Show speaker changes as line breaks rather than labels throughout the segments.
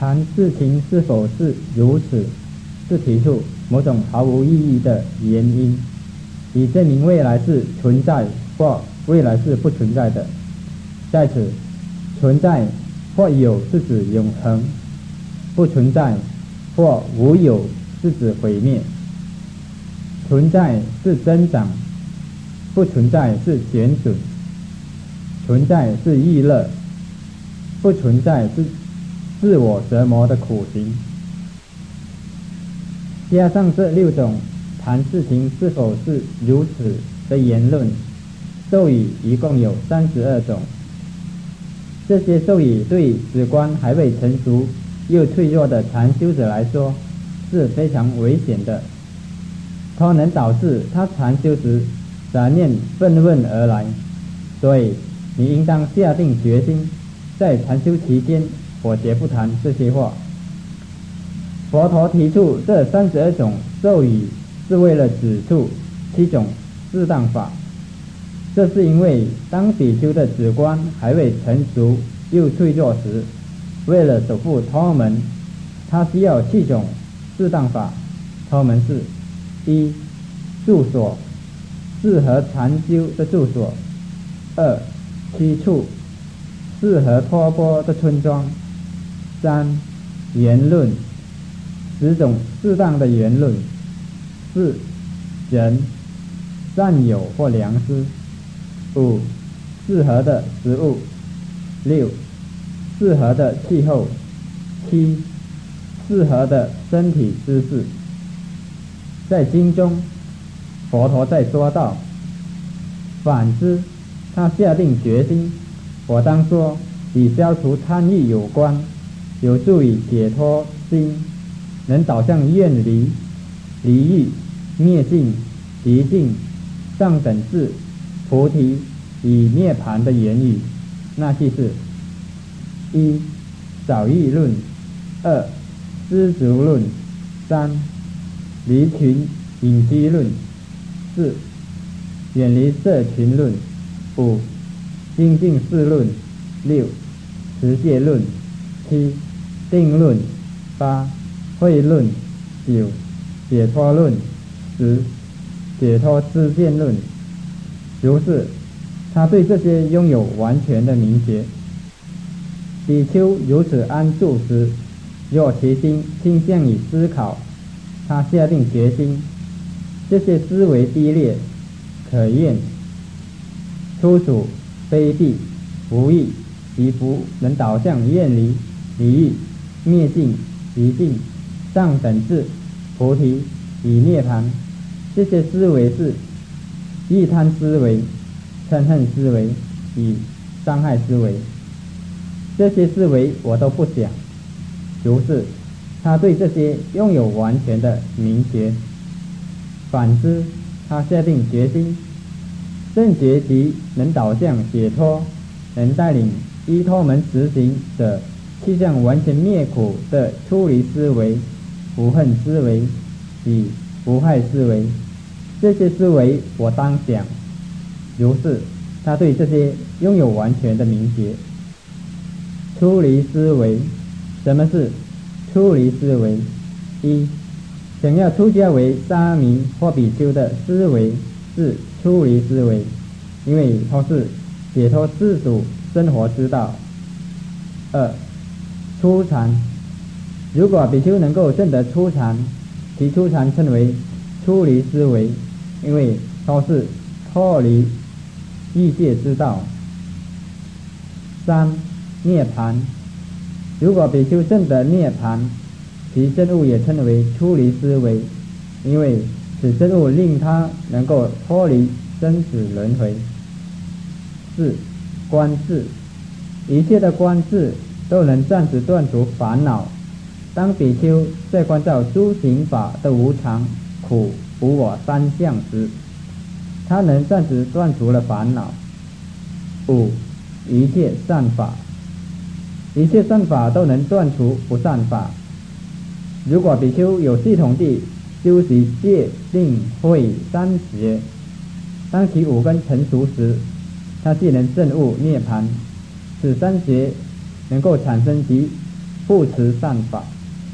谈事情是否是如此，是提出某种毫无意义的原因，以证明未来是存在或未来是不存在的。在此，存在或有是指永恒，不存在或无有是指毁灭。存在是增长，不存在是减损。存在是娱乐，不存在是自我折磨的苦行。加上这6种谈事情是否是如此的言论，咒语一共有32种。这些咒语对直观还未成熟又脆弱的禅修者来说是非常危险的，它能导致他禅修时杂念纷纷而来。所以你应当下定决心，在禅修期间我绝不谈这些话。佛陀提出这32种咒语是为了指出7种适当法，这是因为当比丘的止观还未成熟又脆弱时，为了守护他们，他需要7种适当法。他们是： 1. 住所，适合禅修的住所。 2. 居处，适合托钵的村庄。 3. 言论，10种适当的言论。 4. 人，善友或良师。 5. 适合的食物。 6. 适合的气候。 7. 适合的身体姿势。在经中，佛陀在说道：反之，他下定决心，我当说与消除贪欲有关，有助于解脱心，能导向远离、离欲、灭尽、极尽、上等智、菩提与涅槃的言语。那即是： 1. 少欲论。 2. 知足论。 3. 离群隐居论。 4. 远离社群论。 5. 精进事论。 6. 持戒论。 7. 定论。 8. 慧论。 9. 解脱论。 10. 解脱知见论。如是，他对这些拥有完全的明觉。比丘如此安住时，若其心倾向于思考，他下定决心，这些思维低劣、可厌、粗俗、卑鄙、无益，亦不能导向远离、离欲、灭尽、极尽、上等智、菩提与涅槃。这些思维是欲贪思维、嗔恨思维与伤害思维。这些思维我都不想。如是，他对这些拥有完全的明觉。反之，他下定决心，正觉即能导向解脱，能带领依他们实行者去向完全灭苦的出离思维、无恨思维与无害思维。这些思维我当想。如是，他对这些拥有完全的明觉。出离思维。什么是出离思维？ 1. 想要出家为沙弥或比丘的思维是出离思维，因为它是解脱自主生活之道。 2. 初禅。如果比丘能够证得初禅，其初禅称为出离思维，因为它是脱离欲界之道。 3. 涅槃。如果比丘证得涅槃，其证悟也称为出离思维，因为此证悟令他能够脱离生死轮回。 4. 观智。一切的观智都能暂时断除烦恼。当比丘在观照诸行法的无常、苦、无我三相时，他能暂时断除了烦恼。 5. 一切善法。一切善法都能断除不善法。如果比丘有系统地修习戒、定、慧三学，当其五根成熟时，他既能证悟涅槃，此三学能够产生其护持善法。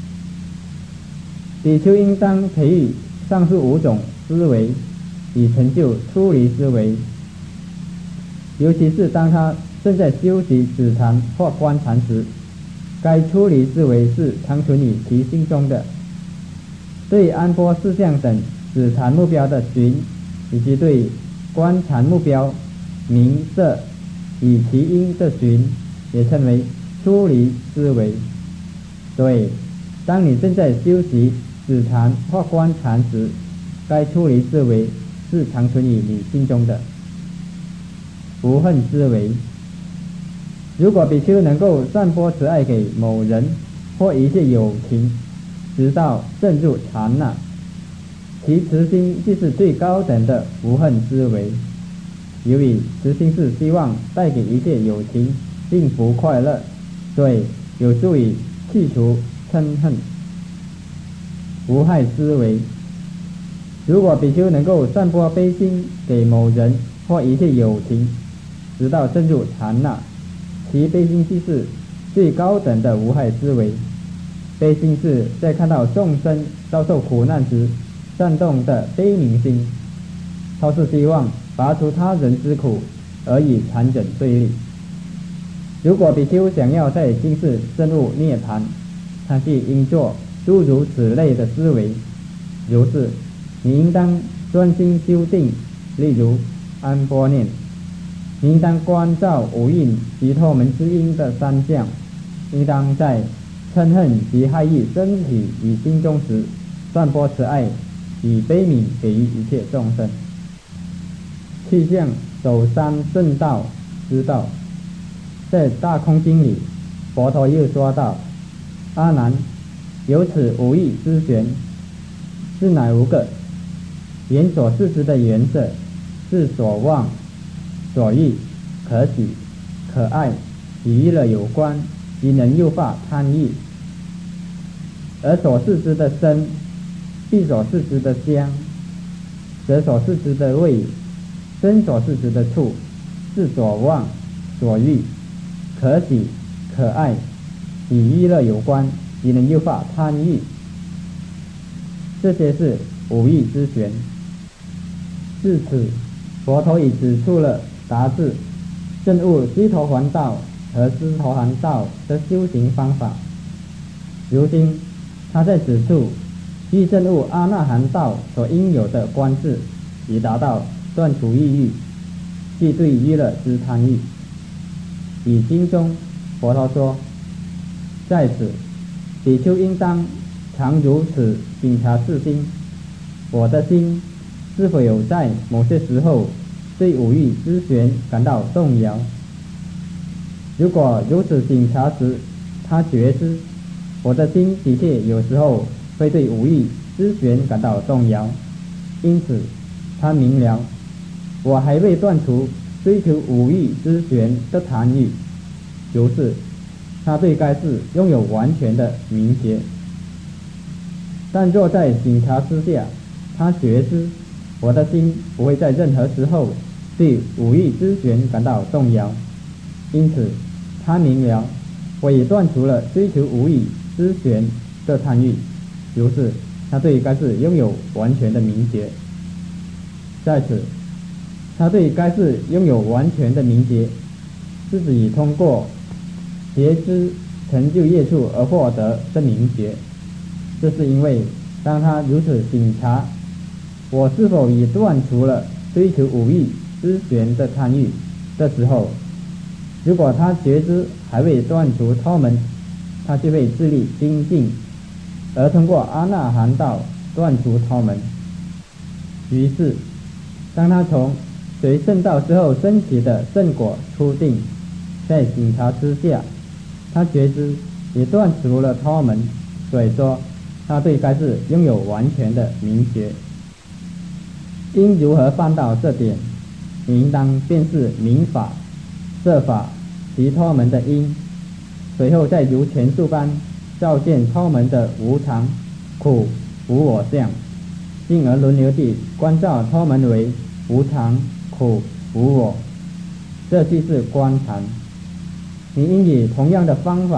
比丘应当培育上述5种思维，以成就出离思维。尤其是当他正在修习止禅或观禅时，该出离思维是常存于其心中的。对安波事项等止禅目标的寻，以及对观禅目标明色以其因的寻，也称为出离思维。所以当你正在修习止禅或观禅时，该出离思维是常存于你心中的。无恨思维，如果比丘能够散播慈爱给某人或一切有情，直到证入禅那，其慈心即是最高等的无恨思维。由于慈心是希望带给一切有情幸福快乐，所以有助于去除嗔恨。无害思维，如果比丘能够散播悲心给某人或一切有情，直到证入禅那，其悲心即是最高等的无害思维。悲心是在看到众生遭受苦难时煽动的悲悯心，它是希望拔除他人之苦而以禅整对立。如果比丘想要在今世证悟涅槃，他既应做诸如此类的思维，如是你应当专心修定，例如安波念，你应当关照五蕴及透门之因的3相，应当在嗔恨及害意升起于心中时，散播慈爱与悲悯给予一切众生。去向走三正道之道，在大空经里，佛陀又说道：阿难，有此无欲之玄，是乃5个。言所示之的原则，是所望、所欲、可喜、可爱与娱乐有关，即能诱发贪欲。而所示之的身，鼻所示之的香，舌所示之的味，身所示之的触，是所望、所欲、可喜、可爱与娱乐有关，即能诱发贪欲。这些是五欲之玄。至此，佛陀已指出了达至证悟须陀洹道和斯陀含道的修行方法。如今他在指出欲证悟阿那含道所应有的观智，以达到断除欲欲，即对娱乐之贪欲。以经中佛陀说：在此比丘应当常如此警察自心，我的心是否有在某些时候对五欲之玄感到动摇？如果如此警察时，他觉知我的心的确有时候会对五欲之玄感到动摇，因此他明了我还未断除追求五欲之玄的贪欲，如是他对该事拥有完全的明觉。但若在警察之下，他觉知我的心不会在任何时候对五欲之玄感到动摇，因此他明了我已断除了追求五欲之玄的贪欲，如是他对该事拥有完全的明觉。在此他对该事拥有完全的明觉，是指以通过觉知成就业处而获得的明觉。这是因为当他如此警察我是否已断除了追求五欲之玄的贪欲的时候，如果他觉知还未断除他们，他就会致力精进，而通过阿那含道断除他们。于是当他从随圣道之后升起的正果初定，在警察之下，他觉知也断除了他们，所以说他对该事拥有完全的明觉。应如何办到这点？你应当辨识明法、色法及他们的因，随后再如前述般照见他们的无常、苦、无我相，进而轮流地关照他们为无常、苦、无我，这即是观禅。你应以同样的方法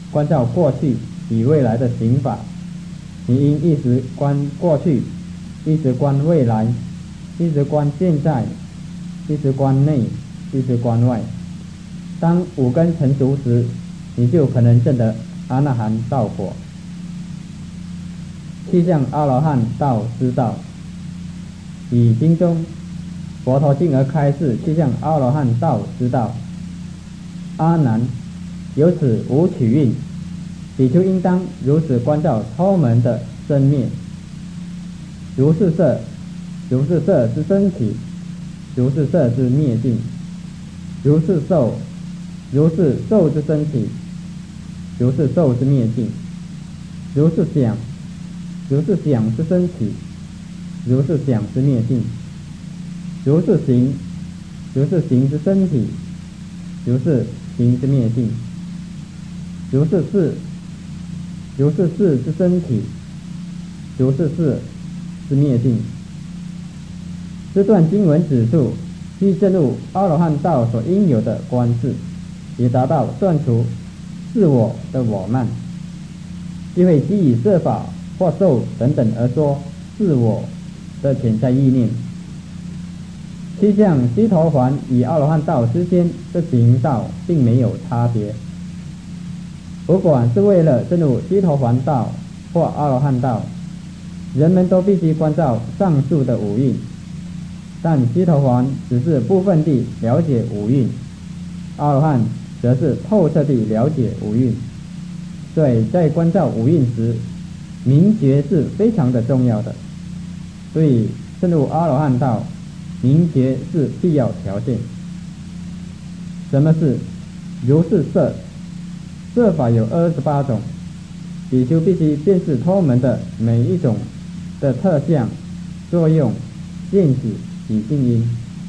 关照过去与未来的行法，你应一时观过去，一时观未来，一时观现在，一时观内，一时观外。当五根成熟时，你就可能证得阿那含道果。气象阿罗汉道之道，以经中佛陀进而开示气象阿罗汉道之道。阿难，由此无取运，比丘应当如此关照超门的生灭。如是色，如是色之生起，如是色之灭尽；如是受，如是受之生起，如是受之灭尽；如是想，如是想之生起，如是想之灭尽；如是行，如是行之生起，如是行之灭尽；如是事，如是事之生起，如是事之灭尽。这段经文指出，既证入阿罗汉道所应有的观视，也达到断除自我的我慢，即会基于色法或受等等而说自我的潜在意念。气象须陀洹与阿罗汉道之间的行道并没有差别，不管是为了证入须陀洹道或阿罗汉道，人们都必须关照上述的五蕴，但须陀洹只是部分地了解五蕴，阿罗汉则是透彻地了解五蕴。所以在关照五蕴时，明觉是非常的重要的。所以证入阿罗汉道，明觉是必要条件。什么是如是色？色法有28种，比丘必须辨识脱门的每一种的特相、作用、现子与静因。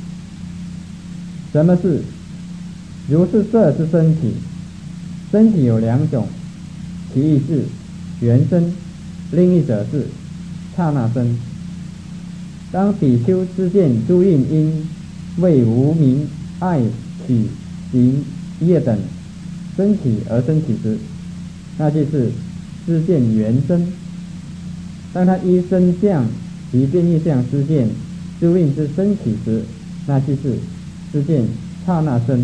什么是如是色之身体？身体有2种，其一是原身，另一者是刹那身。当比丘知见诸蕴因为无明、爱、取、行、业等升起而升起时，那就是知见原身。当他依身相及变异相知见诸蕴之升起时，那就是知见刹那身。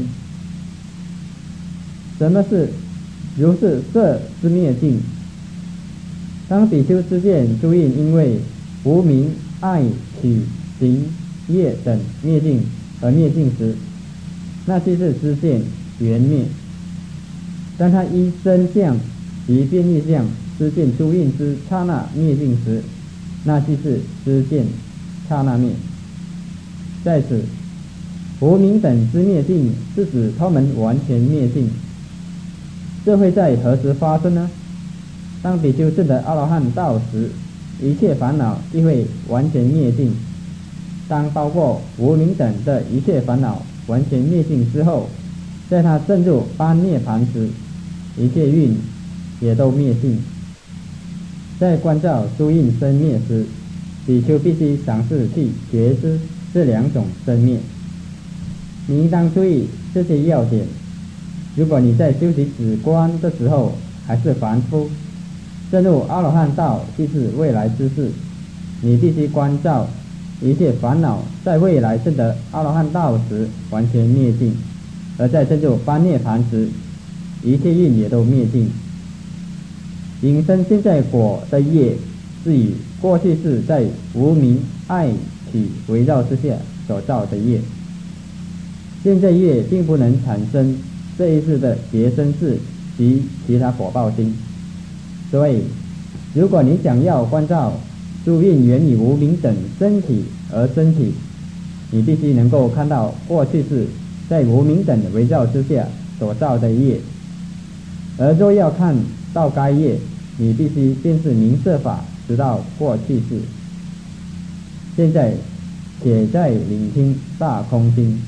什么是如是色之灭尽？当比丘知见诸蕴因为无明、爱、取、行、业等灭尽而灭尽时，那就是知见缘灭。当他依身相及变异相知见诸蕴之刹那灭尽时，那就是知见刹那灭。在此，无明等之灭尽是指他们完全灭尽。这会在何时发生呢？当比丘证得阿罗汉道时，一切烦恼即会完全灭尽。当包括无明等的一切烦恼完全灭尽之后，在他证入般涅盘时，一切蕴也都灭尽。在关照诸蕴生灭时，比丘必须尝试去觉知这2种生灭。你应当注意这些要点。如果你在修习止观的时候还是凡夫，证入阿罗汉道即是未来之事，你必须关照一切烦恼在未来证得阿罗汉道时完全灭尽，而在证入般涅盘时，一切蕴也都灭尽。引生现在果的业是以过去世在无明、爱、取围绕之下所造的业，现在业并不能产生这一世的别生世及其他果报心。所以如果你想要关照诸蕴源于无明等升起而升起，你必须能够看到过去世在无明等围绕之下所造的业。而若要看到该业，你必须辨识明色法，直到过去世。现在且再聆听大空经。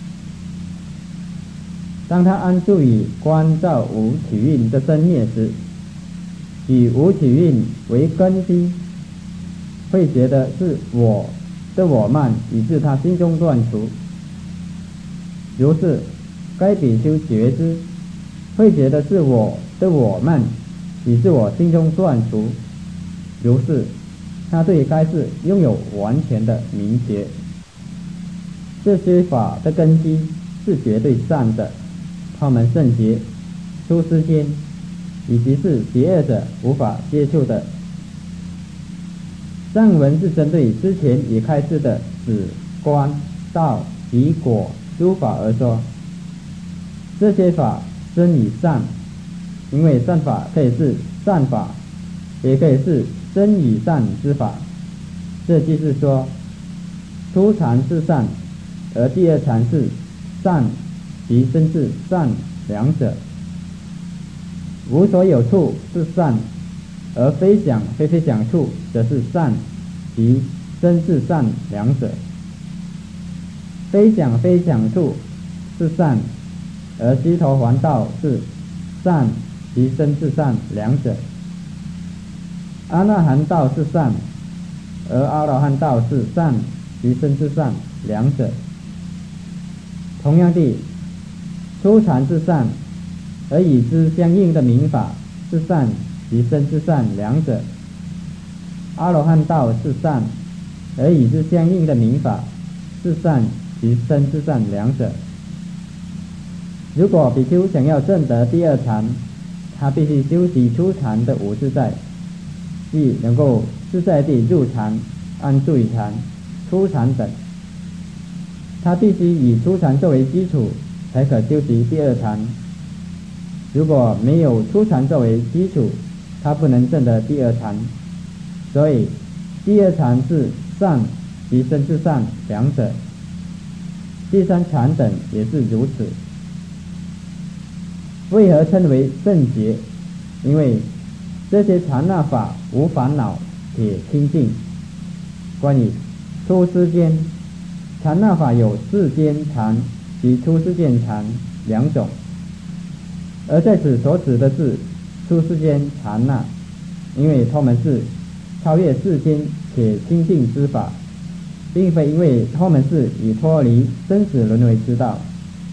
当他安住于观照无取蕴的生灭时，以无取蕴为根基，会觉得是我的我慢，以致他心中断除。如是该比丘觉知，会觉得是我的我慢已自我心中断除，如是，他对该事拥有完全的明觉。这些法的根基是绝对善的，他们圣洁、出世间，以及是邪恶者无法接触的。上文是针对之前已开示的止、观、道、离、果诸法而说。这些法真与善，因为善法可以是善法，也可以是真与善之法。这就是说，初禅是善，而第二禅是善及真是善两者。无所有处是善，而非想非非想处则是善及真是善两者。非想非想处是善，而须陀洹道是善及真是善两者。阿那含道是善，而阿罗汉道是善及真是善两者。同样地，初禅是善，而与之相应的明法是善及真是善两者。阿罗汉道是善，而与之相应的明法是善及真是善两者。如果比丘想要证得第二禅，他必须修习初禅的无自在，即能够自在地入禅、安住于禅、出禅等。他必须以初禅作为基础，才可修习第二禅。如果没有初禅作为基础，他不能证得第二禅。所以第二禅是善及真是善两者。第三禅等也是如此。为何称为正觉？因为这些禅那法无烦恼且清净。关于出世间，禅那法有世间禅及出世间禅两种，而在此所指的是出世间禅那，因为他们是超越世间且清净之法，并非因为他们是已脱离生死轮回之道。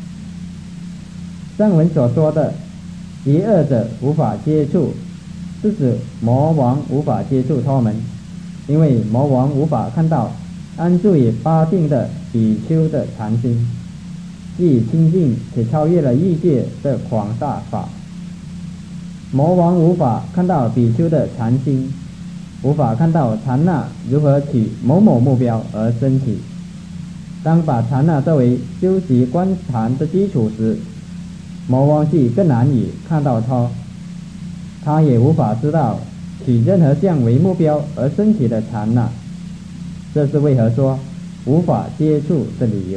上文所说的邪恶者无法接触，是指魔王无法接触他们，因为魔王无法看到安住于八定的比丘的禅心，既清净且超越了欲界的广大法。魔王无法看到比丘的禅心，无法看到禅那如何取某某目标而升起。当把禅那作为修习观禅的基础时，魔王既更难以看到他也无法知道取任何相为目标而升起的禅那。这是为何说无法接触的理由。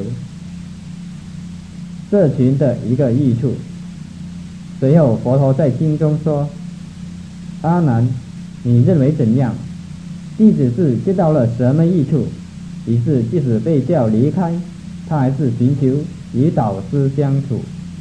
这群的一个益处。随后佛陀在经中说：阿难，你认为怎样？弟子是知道了什么益处？于是即使被叫离开，他还是寻求与导师相处。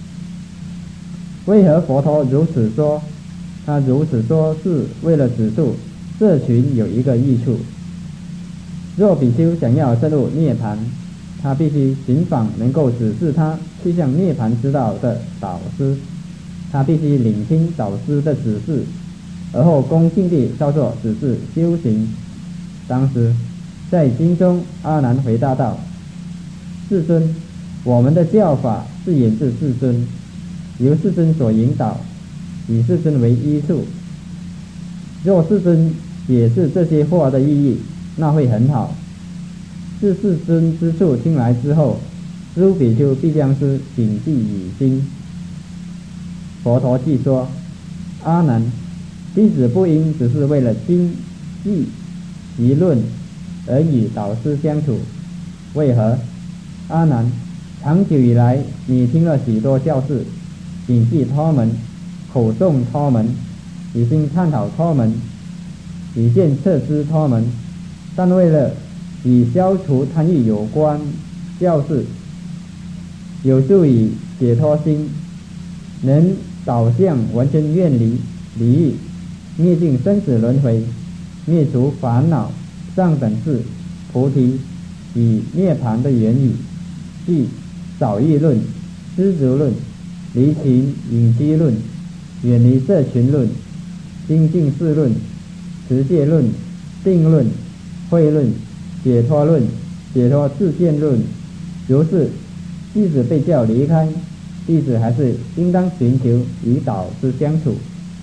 为何佛陀如此说？他如此说是为了指出这群有一个益处。若比丘想要深入涅槃，他必须寻访能够指示他去向涅槃之道的导师，他必须聆听导师的指示，而后恭敬地照做指示修行。当时在经中，阿难回答道：世尊，我们的教法是源自世尊，由世尊所引导，以世尊为依处。若世尊解释这些话的意义，那会很好。自世尊之处听来之后，诸比丘必将是谨记于心。佛陀既说：阿难，弟子不应只是为了经义习论而与导师相处。为何？阿难，长久以来你听了许多教示，谨记他们，口诵他们，已经探讨他们，已见测知他们，但为了以消除贪欲有关教示，有助于解脱心，能导向完全远离离欲，灭尽生死轮回，灭除烦恼上等是菩提与涅槃的言语，即少欲论、知足论、离情隐居论、 远离这群论、精进事论、持戒论、定论、慧论、解脱论、解脱自见论。如是，弟子被叫离开，弟子还是应当寻求与导师相处。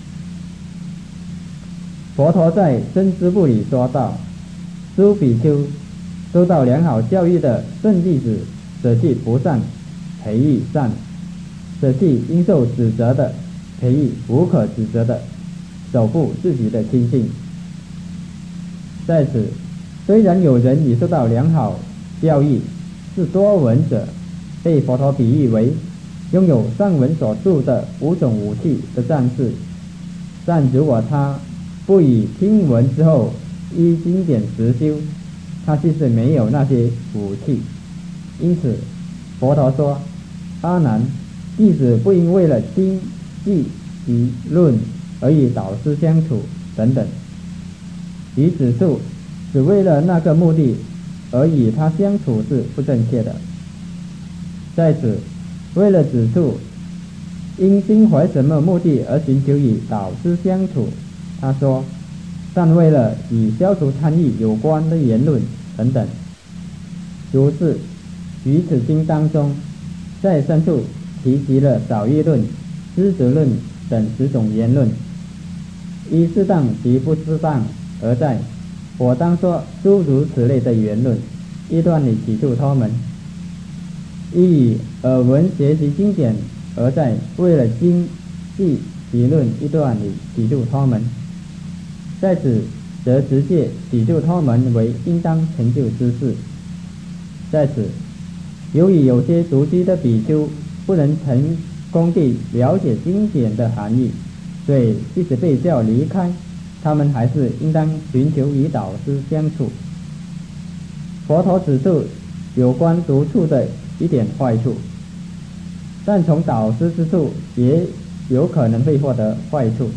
佛陀在真知部里说道：诸比丘受到良好教育的圣弟子，舍弃不善，培育善；舍弃应受指责的，培育无可指责的，守护自己的清净。在此，虽然有人已受到良好教育，是多闻者，被佛陀比喻为拥有上文所著的5种武器的战士，但如果他不以听闻之后依经典实修，他其实没有那些武器。因此佛陀说：阿难，弟子不应为了经记及论而与导师相处等等，与指出只为了那个目的而与他相处是不正确的。在此，为了指出因心怀什么目的而寻求与导师相处，他说：但为了与消除贪欲有关的言论等等。如是，于此经当中，在深处提及了少欲论、知足论等10种言论，依适当及不适当而在。我当说诸如此类的言论，一段里起度他们；依以耳闻学习经典而在，为了经记理论一段里起度他们。在此则直接起度他们为应当成就之事。在此，由于有些独居的比丘不能成功地了解经典的含义，所以即使被叫离开，他们还是应当寻求与导师相处。佛陀指出有关独处的一点坏处，但从导师之处也有可能会获得坏处，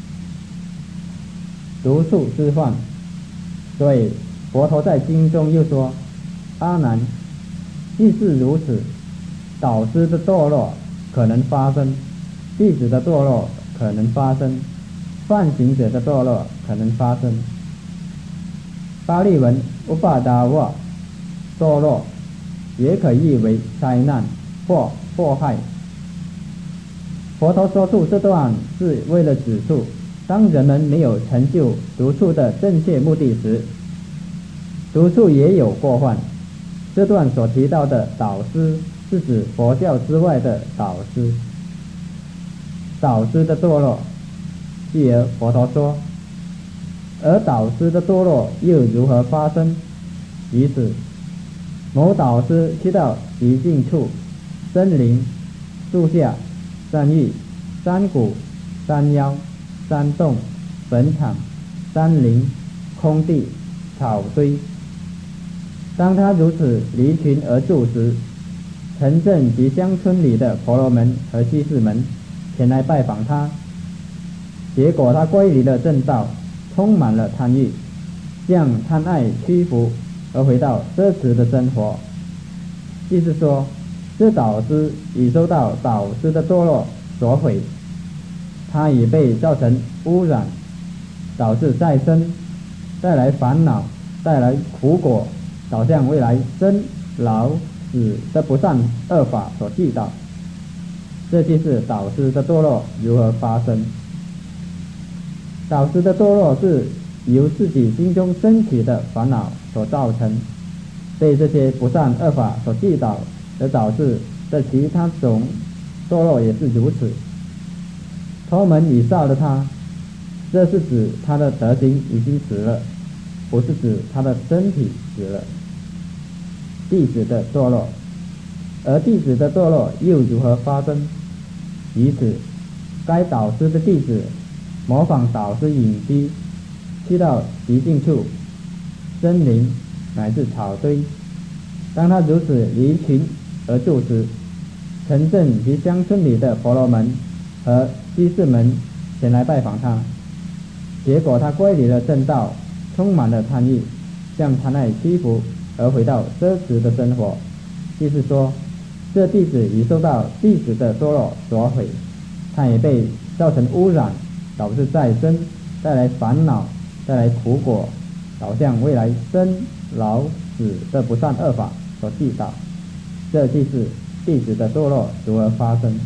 独处之患。所以佛陀在经中又说：阿难，既是如此，导师的堕落可能发生，弟子的堕落可能发生，犯行者的堕落可能发生。巴利文乌巴达瓦堕落也可译为灾难或祸害。佛陀说出这段是为了指出，当人们没有成就独处的正确目的时，独处也有过患。这段所提到的导师是指佛教之外的导师。导师的堕落，继而佛陀说：而导师的堕落又如何发生？于是某导师去到极静处、森林、树下、山域、山谷、山腰、山洞、坟场、山林、空地、草堆。当他如此离群而住时，城镇及乡村里的婆罗门和居士们前来拜访他，结果他归离了正道，充满了贪欲，向贪爱屈服，而回到奢侈的生活。即是说，这导师已受到导师的堕落所毁，他已被造成污染，导致再生，带来烦恼，带来苦果，导向未来生老死的不善恶法所记到。这就是导师的堕落如何发生。导师的堕落是由自己心中升起的烦恼所造成，被这些不善恶法所记导，而导致的其他种堕落也是如此。他们已杀了他，这是指他的德行已经死了，不是指他的身体死了。弟子的堕落，而弟子的堕落又如何发生？于此，该导师的弟子模仿导师隐居，去到极静处、森林乃至草堆。当他如此离群而住时，城镇及乡村里的婆罗门和居士们前来拜访他，结果他归离了正道，充满了贪欲，向贪爱屈服，而回到奢侈的生活。即是说，这弟子已受到弟子的堕落所毁，他也被造成污染，导致再生，带来烦恼，带来苦果，导向未来生老死的不善恶法所缔造。这就是弟子的堕落如何发生。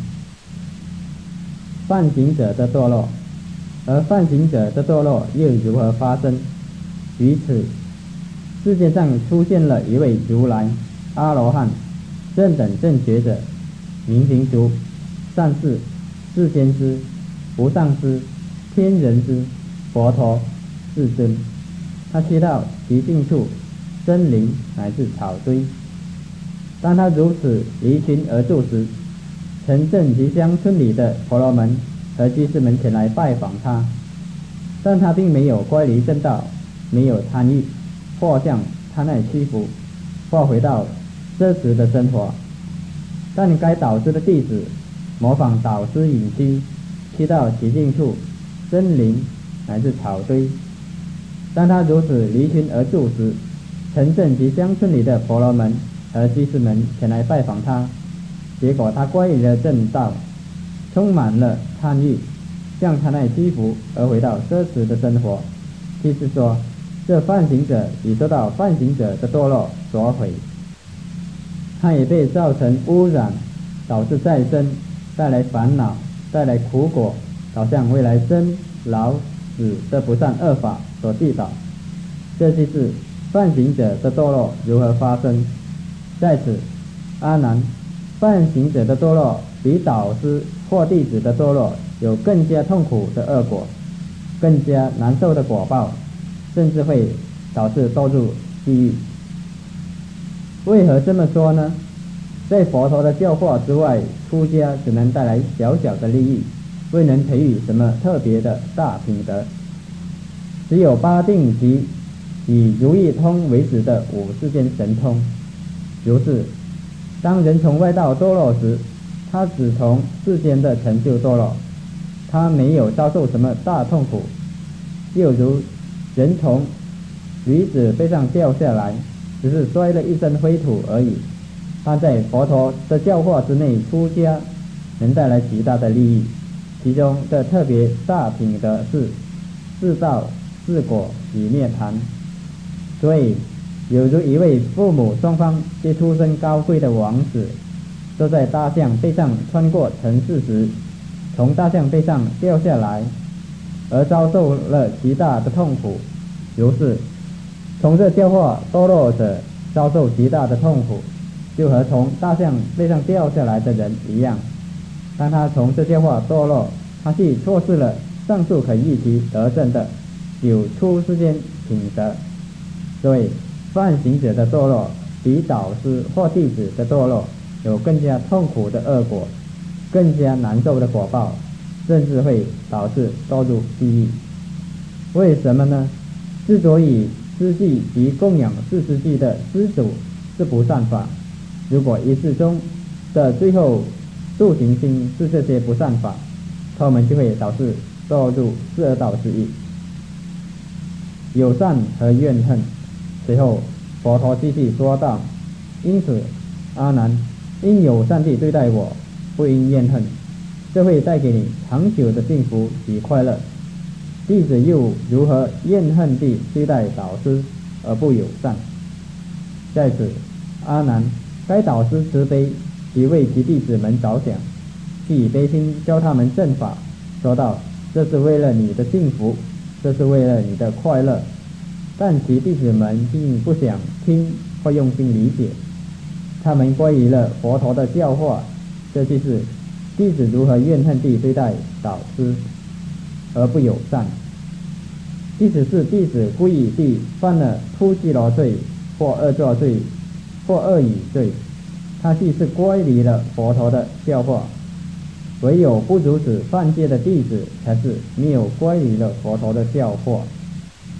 犯行者的堕落，而犯行者的堕落又如何发生？于此世界上出现了一位如来、阿罗汉、正等正觉者、明行足、善士、世间师、无上师、天人师、佛陀、世尊。他去到极静处、森林乃至草堆。当他如此离群而住时，城镇及乡村里的婆罗门和居士们前来拜访他，但他并没有乖离正道，没有贪欲，或向贪爱屈服，或回到奢侈的生活。但该导师的弟子模仿导师隐居，去到极静处、森林乃至草堆。当他如此离群而住时，城镇及乡村里的婆罗门和居士们前来拜访他，结果他乖离了正道，充满了贪欲，向贪爱屈服，而回到奢侈的生活。即是说，这犯行者已受到犯行者的堕落所毁，他也被造成污染，导致再生，带来烦恼，带来苦果，导向未来生老死的不善恶法所缔造。这就是犯行者的堕落如何发生。在此，阿难，犯行者的堕落比导师或弟子的堕落有更加痛苦的恶果，更加难受的果报，甚至会导致堕入地狱。为何这么说呢？在佛陀的教化之外，出家只能带来小小的利益，未能培育什么特别的大品德。只有八定及以如意通为止的五世间神通。如是，当人从外道堕落时，他只从世间的成就堕落，他没有遭受什么大痛苦。又如人从驴子背上掉下来，只是摔了一身灰土而已。他在佛陀的教化之内出家，能带来极大的利益。其中的特别大品德是四道、四果与涅槃。所以有如一位父母双方皆出身高贵的王子，坐在大象背上穿过城市时，从大象背上掉下来，而遭受了极大的痛苦。如是，从这教化堕落者遭受极大的痛苦，就和从大象背上掉下来的人一样。当他从这教化堕落，他既错失了上述可预期得证的9出世间品德。所以犯行者的堕落比导师或弟子的堕落有更加痛苦的恶果，更加难受的果报，甚至会导致堕入地狱。为什么呢？之所以施祭及供养四世纪的施主是不善法，如果一世中的最后度行心是这些不善法，他们就会导致堕入12道之一。有善和怨恨。随后佛陀继续说道：因此阿难，应友善地对待我，不应怨恨，这会带给你长久的幸福与快乐。弟子又如何怨恨地对待导师而不友善？在此，阿难，该导师慈悲，即为其弟子们着想，既以悲心教他们正法，说道：这是为了你的幸福，这是为了你的快乐。但其弟子们并不想听或用心理解，他们乖离了佛陀的教化。这就是弟子如何怨恨地对待导师而不友善。即使是弟子故意地犯了突击罗罪或恶作罪或恶语罪，他既是乖离了佛陀的教化，唯有不如此犯戒的弟子才是没有乖离了佛陀的教化。